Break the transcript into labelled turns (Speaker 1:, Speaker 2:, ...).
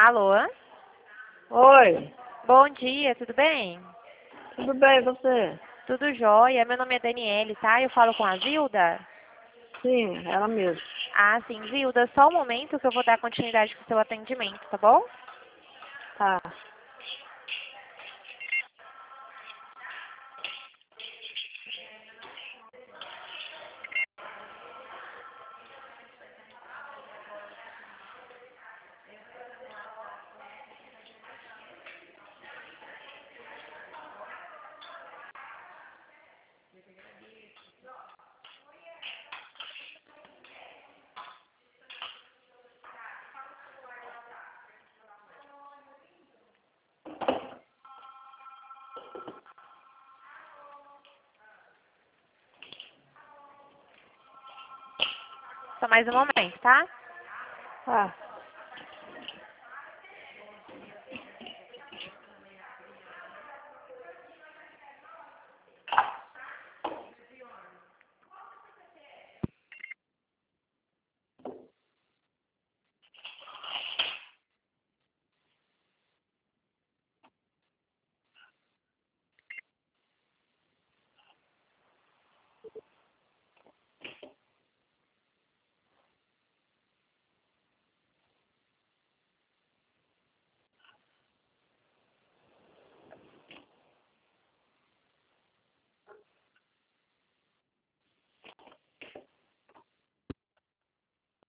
Speaker 1: Alô?
Speaker 2: Oi,
Speaker 1: Bom dia, tudo bem?
Speaker 2: tudo bem, e você?
Speaker 1: Tudo jóia, meu nome é Daniele, tá? Eu falo com a Zilda?
Speaker 2: Sim, ela mesmo.
Speaker 1: Ah, sim, Zilda, só um momento que eu vou dar continuidade com o seu atendimento, tá bom?
Speaker 2: Tá.
Speaker 1: Só mais um momento, tá?
Speaker 2: Tá.